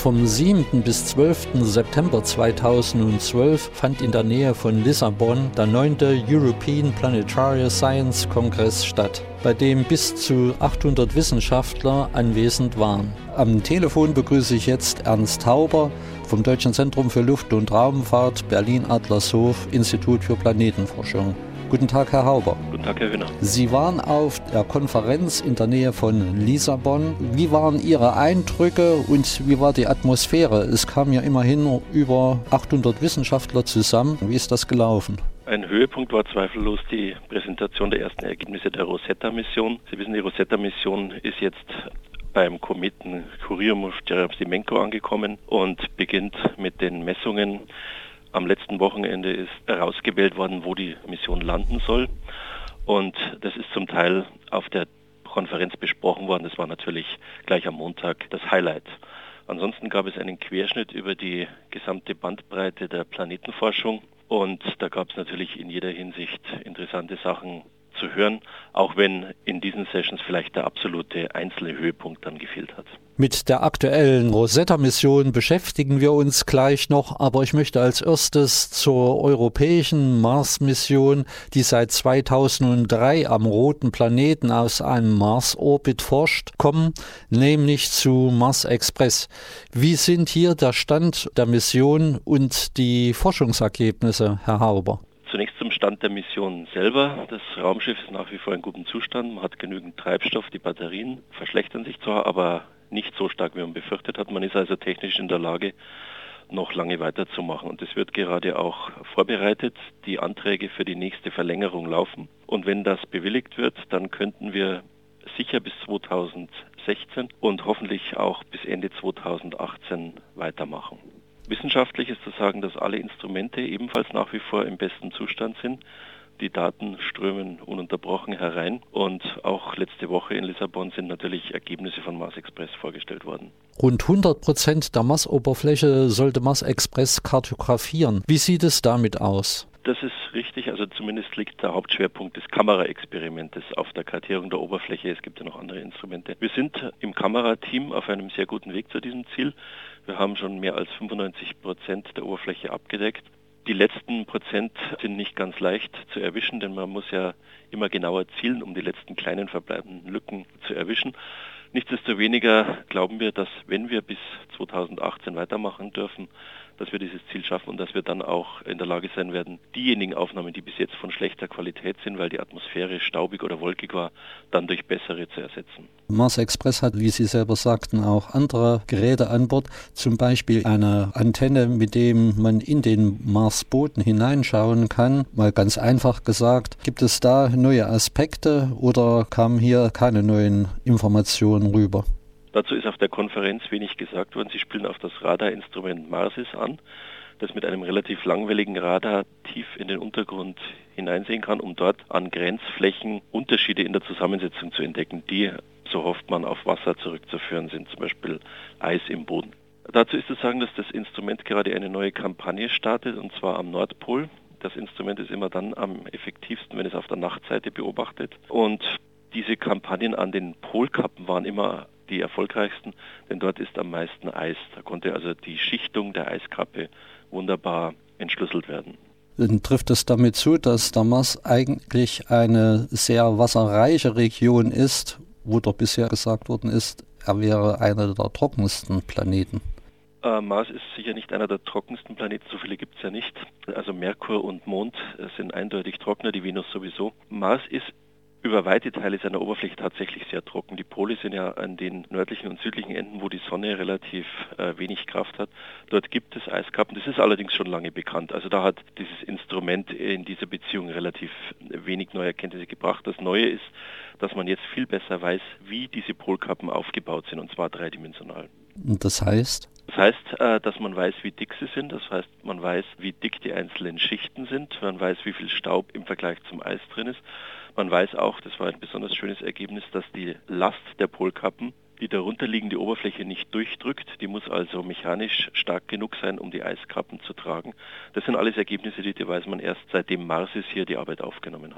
Vom 7. bis 12. September 2012 fand in der Nähe von Lissabon der 9. European Planetary Science Congress statt, bei dem bis zu 800 Wissenschaftler anwesend waren. Am Telefon begrüße ich jetzt Ernst Hauber vom Deutschen Zentrum für Luft- und Raumfahrt, Berlin-Adlershof, Institut für Planetenforschung. Guten Tag, Herr Hauber. Guten Tag, Herr Hühner. Sie waren auf der Konferenz in der Nähe von Lissabon. Wie waren Ihre Eindrücke und wie war die Atmosphäre? Es kamen ja immerhin über 800 Wissenschaftler zusammen. Wie ist das gelaufen? Ein Höhepunkt war zweifellos die Präsentation der ersten Ergebnisse der Rosetta-Mission. Sie wissen, die Rosetta-Mission ist jetzt beim Kometen Churyumov-Gerasimenko angekommen und beginnt mit den Messungen. Am letzten Wochenende ist herausgewählt worden, wo die Mission landen soll. Und das ist zum Teil auf der Konferenz besprochen worden. Das war natürlich gleich am Montag das Highlight. Ansonsten gab es einen Querschnitt über die gesamte Bandbreite der Planetenforschung. Und da gab es natürlich in jeder Hinsicht interessante Sachen zu hören, auch wenn in diesen Sessions vielleicht der absolute einzelne Höhepunkt dann gefehlt hat. Mit der aktuellen Rosetta-Mission beschäftigen wir uns gleich noch, aber ich möchte als erstes zur europäischen Mars-Mission, die seit 2003 am roten Planeten aus einem Mars-Orbit forscht, kommen, nämlich zu Mars Express. Wie sind hier der Stand der Mission und die Forschungsergebnisse, Herr Hauber? Zunächst zum Stand der Mission selber. Das Raumschiff ist nach wie vor in gutem Zustand. Man hat genügend Treibstoff. Die Batterien verschlechtern sich zwar, aber nicht so stark, wie man befürchtet hat. Man ist also technisch in der Lage, noch lange weiterzumachen. Und es wird gerade auch vorbereitet. Die Anträge für die nächste Verlängerung laufen. Und wenn das bewilligt wird, dann könnten wir sicher bis 2016 und hoffentlich auch bis Ende 2018 weitermachen. Wissenschaftlich ist zu sagen, dass alle Instrumente ebenfalls nach wie vor im besten Zustand sind. Die Daten strömen ununterbrochen herein und auch letzte Woche in Lissabon sind natürlich Ergebnisse von Mars Express vorgestellt worden. Rund 100% der Marsoberfläche sollte Mars Express kartografieren. Wie sieht es damit aus? Das ist richtig, also zumindest liegt der Hauptschwerpunkt des Kameraexperimentes auf der Kartierung der Oberfläche. Es gibt ja noch andere Instrumente. Wir sind im Kamerateam auf einem sehr guten Weg zu diesem Ziel. Wir haben schon mehr als 95% der Oberfläche abgedeckt. Die letzten Prozent sind nicht ganz leicht zu erwischen, denn man muss ja immer genauer zielen, um die letzten kleinen verbleibenden Lücken zu erwischen. Nichtsdestoweniger glauben wir, dass wenn wir bis 2018 weitermachen dürfen, dass wir dieses Ziel schaffen und dass wir dann auch in der Lage sein werden, diejenigen Aufnahmen, die bis jetzt von schlechter Qualität sind, weil die Atmosphäre staubig oder wolkig war, dann durch bessere zu ersetzen. Mars Express hat, wie Sie selber sagten, auch andere Geräte an Bord, zum Beispiel eine Antenne, mit dem man in den Marsboden hineinschauen kann. Mal ganz einfach gesagt, gibt es da neue Aspekte oder kamen hier keine neuen Informationen rüber? Dazu ist auf der Konferenz wenig gesagt worden. Sie spielen auf das Radarinstrument Marsis an, das mit einem relativ langwelligen Radar tief in den Untergrund hineinsehen kann, um dort an Grenzflächen Unterschiede in der Zusammensetzung zu entdecken, die, so hofft man, auf Wasser zurückzuführen sind, zum Beispiel Eis im Boden. Dazu ist zu sagen, dass das Instrument gerade eine neue Kampagne startet, und zwar am Nordpol. Das Instrument ist immer dann am effektivsten, wenn es auf der Nachtseite beobachtet. Und diese Kampagnen an den Polkappen waren immer die erfolgreichsten, denn dort ist am meisten Eis. Da konnte also die Schichtung der Eiskappe wunderbar entschlüsselt werden. Dann trifft es damit zu, dass der Mars eigentlich eine sehr wasserreiche Region ist, wo doch bisher gesagt worden ist, er wäre einer der trockensten Planeten. Mars ist sicher nicht einer der trockensten Planeten, so viele gibt es ja nicht. Also Merkur und Mond sind eindeutig trockener, die Venus sowieso. Mars ist über weite Teile seiner Oberfläche tatsächlich sehr trocken. Die Pole sind ja an den nördlichen und südlichen Enden, wo die Sonne relativ wenig Kraft hat. Dort gibt es Eiskappen. Das ist allerdings schon lange bekannt. Also da hat dieses Instrument in dieser Beziehung relativ wenig neue Erkenntnisse gebracht. Das Neue ist, dass man jetzt viel besser weiß, wie diese Polkappen aufgebaut sind, und zwar dreidimensional. Und das heißt? Das heißt, dass man weiß, wie dick sie sind. Das heißt, man weiß, wie dick die einzelnen Schichten sind. Man weiß, wie viel Staub im Vergleich zum Eis drin ist. Man weiß auch, das war ein besonders schönes Ergebnis, dass die Last der Polkappen die darunterliegende Oberfläche nicht durchdrückt. Die muss also mechanisch stark genug sein, um die Eiskappen zu tragen. Das sind alles Ergebnisse, die weiß man erst seitdem Marsis hier die Arbeit aufgenommen hat.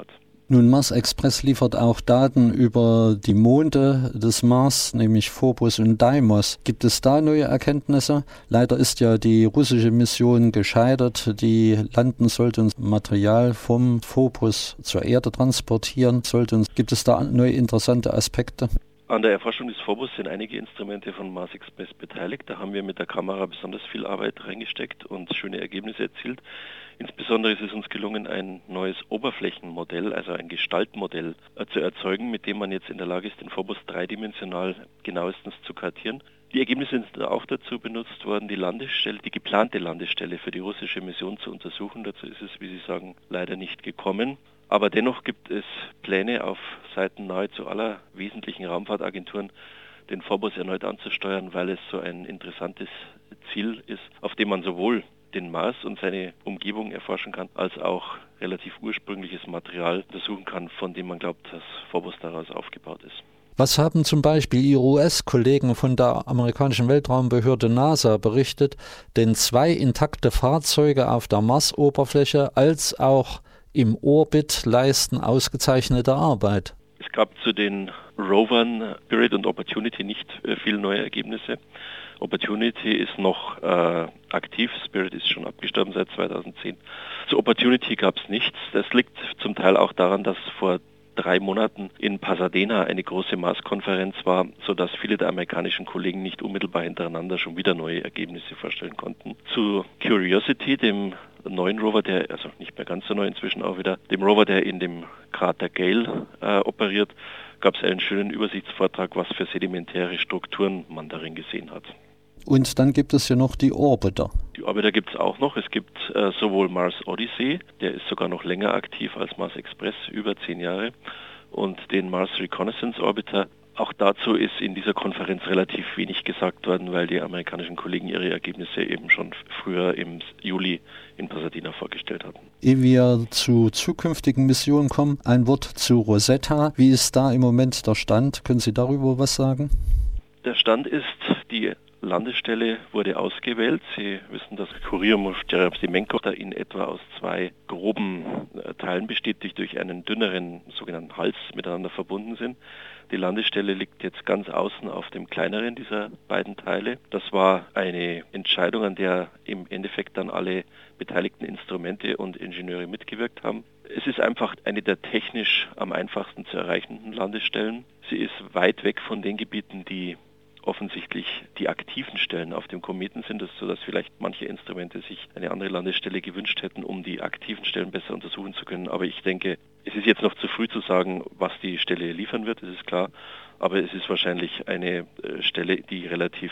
Nun, Mars Express liefert auch Daten über die Monde des Mars, nämlich Phobos und Deimos. Gibt es da neue Erkenntnisse? Leider ist ja die russische Mission gescheitert, die landen sollte und Material vom Phobos zur Erde transportieren sollte. Gibt es da neue interessante Aspekte? An der Erforschung des Phobos sind einige Instrumente von Mars Express beteiligt. Da haben wir mit der Kamera besonders viel Arbeit reingesteckt und schöne Ergebnisse erzielt. Insbesondere ist es uns gelungen, ein neues Oberflächenmodell, also ein Gestaltmodell zu erzeugen, mit dem man jetzt in der Lage ist, den Phobos dreidimensional genauestens zu kartieren. Die Ergebnisse sind auch dazu benutzt worden, die geplante Landestelle für die russische Mission zu untersuchen. Dazu ist es, wie Sie sagen, leider nicht gekommen. Aber dennoch gibt es Pläne auf Seiten nahezu aller wesentlichen Raumfahrtagenturen, den Phobos erneut anzusteuern, weil es so ein interessantes Ziel ist, auf dem man sowohl den Mars und seine Umgebung erforschen kann, als auch relativ ursprüngliches Material untersuchen kann, von dem man glaubt, dass Phobos daraus aufgebaut ist. Was haben zum Beispiel Ihre US-Kollegen von der amerikanischen Weltraumbehörde NASA berichtet? Denn 2 intakte Fahrzeuge auf der Marsoberfläche als auch im Orbit leisten ausgezeichnete Arbeit. Es gab zu den Rovern Spirit und Opportunity nicht viele neue Ergebnisse. Opportunity ist noch aktiv, Spirit ist schon abgestorben seit 2010. Zu Opportunity gab es nichts. Das liegt zum Teil auch daran, dass vor 3 Monaten in Pasadena eine große Mars-Konferenz war, sodass viele der amerikanischen Kollegen nicht unmittelbar hintereinander schon wieder neue Ergebnisse vorstellen konnten. Zu Curiosity, dem neuen Rover, der, also nicht mehr ganz so neu inzwischen auch wieder, dem Rover, der in dem Krater Gale operiert, gab es einen schönen Übersichtsvortrag, was für sedimentäre Strukturen man darin gesehen hat. Und dann gibt es ja noch die Orbiter. Die Orbiter gibt es auch noch. Es gibt sowohl Mars Odyssey, der ist sogar noch länger aktiv als Mars Express, über 10 Jahre, und den Mars Reconnaissance Orbiter. Auch dazu ist in dieser Konferenz relativ wenig gesagt worden, weil die amerikanischen Kollegen ihre Ergebnisse eben schon früher im Juli in Pasadena vorgestellt hatten. Ehe wir zu zukünftigen Missionen kommen, ein Wort zu Rosetta. Wie ist da im Moment der Stand? Können Sie darüber was sagen? Der Stand ist, die Landestelle wurde ausgewählt. Sie wissen, dass Churyumov-Gerasimenko da in etwa aus 2 groben Teilen besteht, die durch einen dünneren sogenannten Hals miteinander verbunden sind. Die Landestelle liegt jetzt ganz außen auf dem kleineren dieser beiden Teile. Das war eine Entscheidung, an der im Endeffekt dann alle beteiligten Instrumente und Ingenieure mitgewirkt haben. Es ist einfach eine der technisch am einfachsten zu erreichenden Landestellen. Sie ist weit weg von den Gebieten, die offensichtlich die aktiven Stellen auf dem Kometen sind, sodass vielleicht manche Instrumente sich eine andere Landestelle gewünscht hätten, um die aktiven Stellen besser untersuchen zu können. Aber ich denke, es ist jetzt noch zu früh zu sagen, was die Stelle liefern wird, das ist klar. Aber es ist wahrscheinlich eine Stelle, die relativ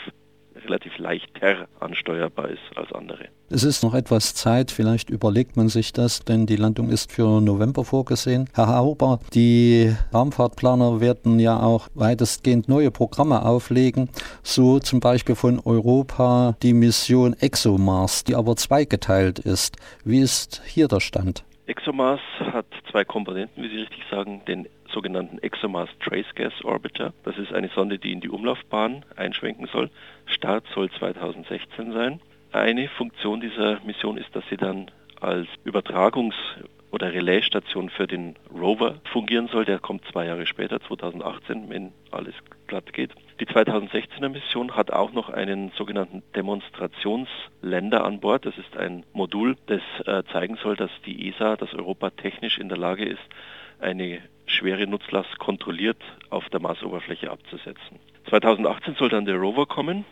leichter ansteuerbar ist als andere. Es ist noch etwas Zeit, vielleicht überlegt man sich das, denn die Landung ist für November vorgesehen. Herr Hauber, die Raumfahrtplaner werden ja auch weitestgehend neue Programme auflegen, so zum Beispiel von Europa die Mission ExoMars, die aber zweigeteilt ist. Wie ist hier der Stand? ExoMars hat 2 Komponenten, wie Sie richtig sagen, den sogenannten ExoMars Trace Gas Orbiter. Das ist eine Sonde, die in die Umlaufbahn einschwenken soll. Start soll 2016 sein. Eine Funktion dieser Mission ist, dass sie dann als Übertragungs- oder Relaisstation für den Rover fungieren soll. Der kommt 2 Jahre später, 2018, wenn alles glatt geht. Die 2016er Mission hat auch noch einen sogenannten Demonstrationsländer an Bord. Das ist ein Modul, das zeigen soll, dass die ESA, dass Europa technisch in der Lage ist, eine schwere Nutzlast kontrolliert auf der Marsoberfläche abzusetzen. 2018 soll dann der Rover kommen,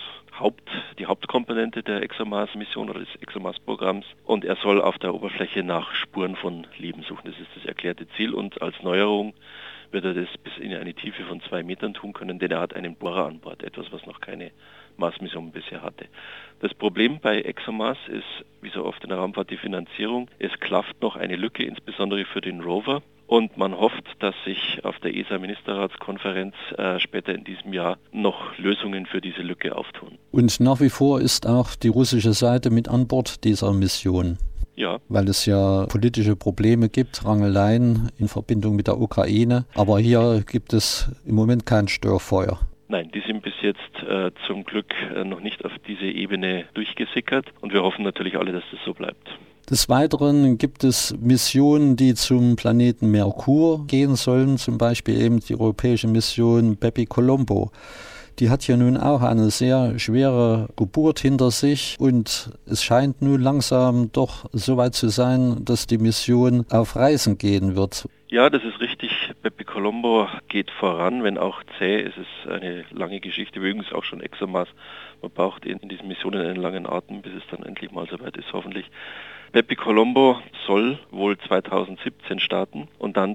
die Hauptkomponente der ExoMars-Mission oder des ExoMars-Programms, und er soll auf der Oberfläche nach Spuren von Leben suchen. Das ist das erklärte Ziel, und als Neuerung wird er das bis in eine Tiefe von 2 Metern tun können, denn er hat einen Bohrer an Bord, etwas, was noch keine Mars-Mission bisher hatte. Das Problem bei ExoMars ist, wie so oft in der Raumfahrt, die Finanzierung. Es klafft noch eine Lücke, insbesondere für den Rover. Und man hofft, dass sich auf der ESA-Ministerratskonferenz später in diesem Jahr noch Lösungen für diese Lücke auftun. Und nach wie vor ist auch die russische Seite mit an Bord dieser Mission. Ja. Weil es ja politische Probleme gibt, Rangeleien in Verbindung mit der Ukraine. Aber hier gibt es im Moment kein Störfeuer. Nein, die sind bis jetzt zum Glück noch nicht auf diese Ebene durchgesickert. Und wir hoffen natürlich alle, dass das so bleibt. Des Weiteren gibt es Missionen, die zum Planeten Merkur gehen sollen, zum Beispiel eben die europäische Mission Bepi-Colombo. Die hat ja nun auch eine sehr schwere Geburt hinter sich und es scheint nun langsam doch so weit zu sein, dass die Mission auf Reisen gehen wird. Ja, das ist richtig. Bepi-Colombo geht voran, wenn auch zäh. Es ist eine lange Geschichte, übrigens auch schon ExoMars. Man braucht in diesen Missionen einen langen Atem, bis es dann endlich mal soweit ist, hoffentlich. Bepi-Colombo soll wohl 2017 starten und dann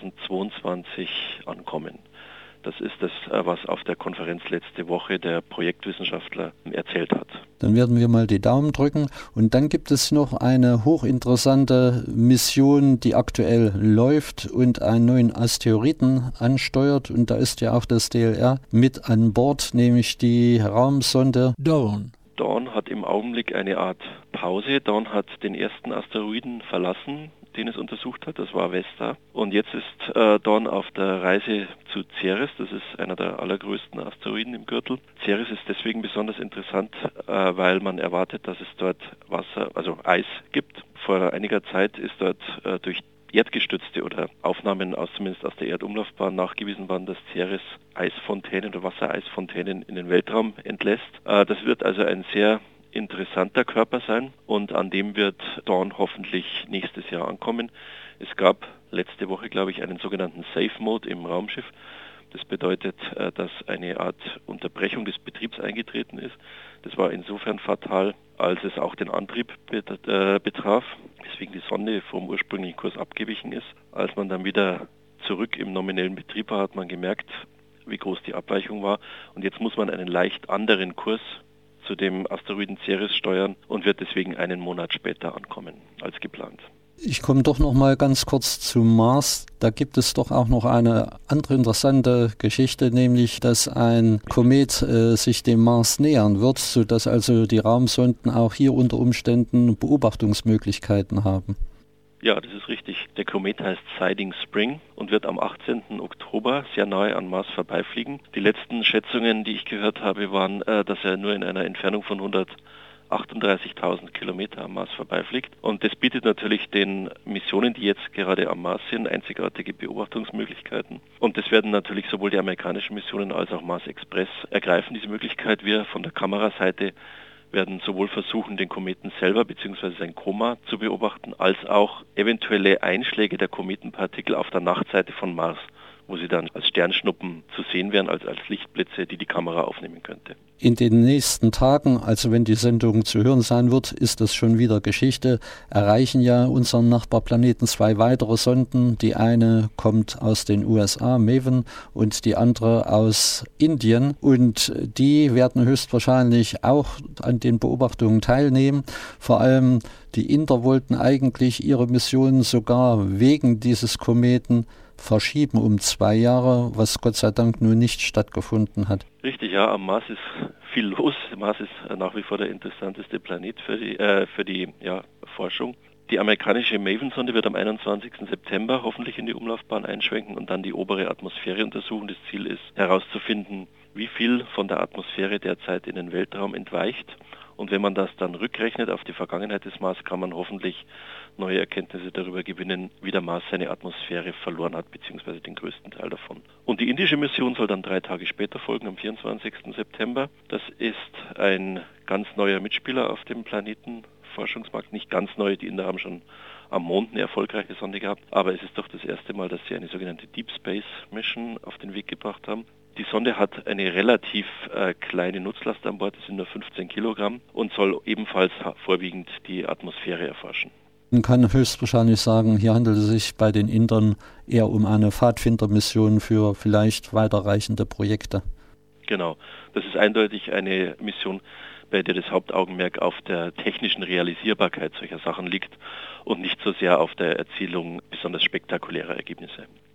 2022 ankommen. Das ist das, was auf der Konferenz letzte Woche der Projektwissenschaftler erzählt hat. Dann werden wir mal die Daumen drücken. Und dann gibt es noch eine hochinteressante Mission, die aktuell läuft und einen neuen Asteroiden ansteuert. Und da ist ja auch das DLR mit an Bord, nämlich die Raumsonde Dawn. Dawn hat im Augenblick eine Art Pause. Dawn hat den ersten Asteroiden verlassen, den es untersucht hat, das war Vesta. Und jetzt ist Dawn auf der Reise zu Ceres, das ist einer der allergrößten Asteroiden im Gürtel. Ceres ist deswegen besonders interessant, weil man erwartet, dass es dort Wasser, also Eis gibt. Vor einiger Zeit ist dort durch erdgestützte oder Aufnahmen zumindest aus der Erdumlaufbahn nachgewiesen worden, dass Ceres Eisfontänen oder Wassereisfontänen in den Weltraum entlässt. Das wird also ein sehr interessanter Körper sein und an dem wird Dawn hoffentlich nächstes Jahr ankommen. Es gab letzte Woche, glaube ich, einen sogenannten Safe Mode im Raumschiff. Das bedeutet, dass eine Art Unterbrechung des Betriebs eingetreten ist. Das war insofern fatal, als es auch den Antrieb betraf, weswegen die Sonde vom ursprünglichen Kurs abgewichen ist. Als man dann wieder zurück im nominellen Betrieb war, hat man gemerkt, wie groß die Abweichung war. Und jetzt muss man einen leicht anderen Kurs zu dem Asteroiden Ceres steuern und wird deswegen einen Monat später ankommen als geplant. Ich komme doch noch mal ganz kurz zum Mars. Da gibt es doch auch noch eine andere interessante Geschichte, nämlich, dass ein Komet sich dem Mars nähern wird, sodass also die Raumsonden auch hier unter Umständen Beobachtungsmöglichkeiten haben. Ja, das ist richtig. Der Komet heißt Siding Spring und wird am 18. Oktober sehr nahe an Mars vorbeifliegen. Die letzten Schätzungen, die ich gehört habe, waren, dass er nur in einer Entfernung von 138.000 Kilometer am Mars vorbeifliegt. Und das bietet natürlich den Missionen, die jetzt gerade am Mars sind, einzigartige Beobachtungsmöglichkeiten. Und das werden natürlich sowohl die amerikanischen Missionen als auch Mars Express ergreifen, diese Möglichkeit. Wir von der Kameraseite werden sowohl versuchen, den Kometen selber bzw. sein Koma zu beobachten, als auch eventuelle Einschläge der Kometenpartikel auf der Nachtseite von Mars, wo sie dann als Sternschnuppen zu sehen wären, als Lichtblitze, die die Kamera aufnehmen könnte. In den nächsten Tagen, also wenn die Sendung zu hören sein wird, ist das schon wieder Geschichte, erreichen ja unseren Nachbarplaneten 2 weitere Sonden. Die eine kommt aus den USA, MAVEN, und die andere aus Indien. Und die werden höchstwahrscheinlich auch an den Beobachtungen teilnehmen. Vor allem die Inder wollten eigentlich ihre Mission sogar wegen dieses Kometen verschieben um 2 Jahre, was Gott sei Dank nun nicht stattgefunden hat. Richtig, ja, am Mars ist viel los. Mars ist nach wie vor der interessanteste Planet für die Forschung. Die amerikanische MAVEN-Sonde wird am 21. September hoffentlich in die Umlaufbahn einschwenken und dann die obere Atmosphäre untersuchen. Das Ziel ist herauszufinden, wie viel von der Atmosphäre derzeit in den Weltraum entweicht. Und wenn man das dann rückrechnet auf die Vergangenheit des Mars, kann man hoffentlich neue Erkenntnisse darüber gewinnen, wie der Mars seine Atmosphäre verloren hat, beziehungsweise den größten Teil davon. Und die indische Mission soll dann 3 Tage später folgen, am 24. September. Das ist ein ganz neuer Mitspieler auf dem Planetenforschungsmarkt. Nicht ganz neu, die Inder haben schon am Mond eine erfolgreiche Sonde gehabt, aber es ist doch das erste Mal, dass sie eine sogenannte Deep Space Mission auf den Weg gebracht haben. Die Sonde hat eine relativ kleine Nutzlast an Bord, das sind nur 15 Kilogramm und soll ebenfalls vorwiegend die Atmosphäre erforschen. Man kann höchstwahrscheinlich sagen, hier handelt es sich bei den Indern eher um eine Pfadfindermission für vielleicht weiterreichende Projekte. Genau, das ist eindeutig eine Mission, bei der das Hauptaugenmerk auf der technischen Realisierbarkeit solcher Sachen liegt und nicht so sehr auf der Erzielung besonders spektakulärer Ergebnisse.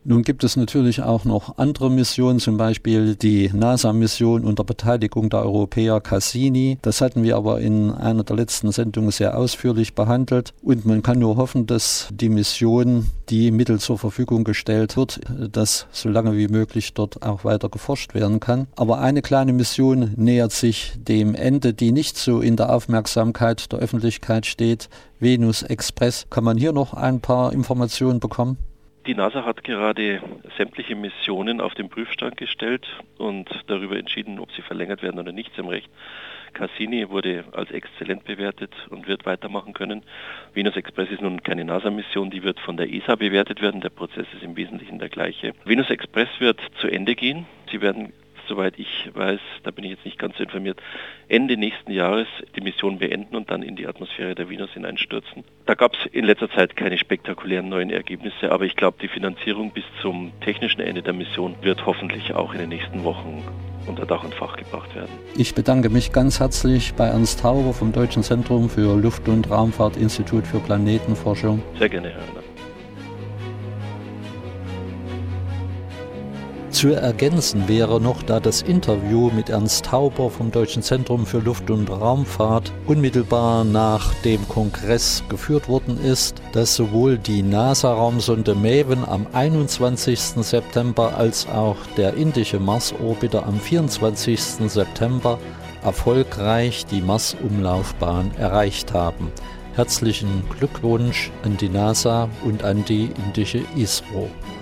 Nun gibt es natürlich auch noch andere Missionen, zum Beispiel die NASA-Mission unter Beteiligung der Europäer Cassini. Das hatten wir aber in einer der letzten Sendungen sehr ausführlich behandelt. Und man kann nur hoffen, dass die Mission, die Mittel zur Verfügung gestellt wird, dass so lange wie möglich dort auch weiter geforscht werden kann. Aber eine kleine Mission nähert sich dem Ende, die nicht so in der Aufmerksamkeit der Öffentlichkeit steht. Venus Express. Kann man hier noch ein paar Informationen bekommen? Die NASA hat gerade sämtliche Missionen auf den Prüfstand gestellt und darüber entschieden, ob sie verlängert werden oder nicht. Sie haben recht, Cassini wurde als exzellent bewertet und wird weitermachen können. Venus Express ist nun keine NASA-Mission, die wird von der ESA bewertet werden. Der Prozess ist im Wesentlichen der gleiche. Venus Express wird zu Ende gehen. Sie werden, soweit ich weiß, da bin ich jetzt nicht ganz so informiert, Ende nächsten Jahres die Mission beenden und dann in die Atmosphäre der Venus hineinstürzen. Da gab es in letzter Zeit keine spektakulären neuen Ergebnisse, aber ich glaube, die Finanzierung bis zum technischen Ende der Mission wird hoffentlich auch in den nächsten Wochen unter Dach und Fach gebracht werden. Ich bedanke mich ganz herzlich bei Ernst Tauber vom Deutschen Zentrum für Luft- und Raumfahrt, Institut für Planetenforschung. Sehr gerne, Herr Hörner. Zu ergänzen wäre noch, da das Interview mit Ernst Tauber vom Deutschen Zentrum für Luft- und Raumfahrt unmittelbar nach dem Kongress geführt worden ist, dass sowohl die NASA-Raumsonde Maven am 21. September als auch der indische Mars-Orbiter am 24. September erfolgreich die Mars-Umlaufbahn erreicht haben. Herzlichen Glückwunsch an die NASA und an die indische ISRO.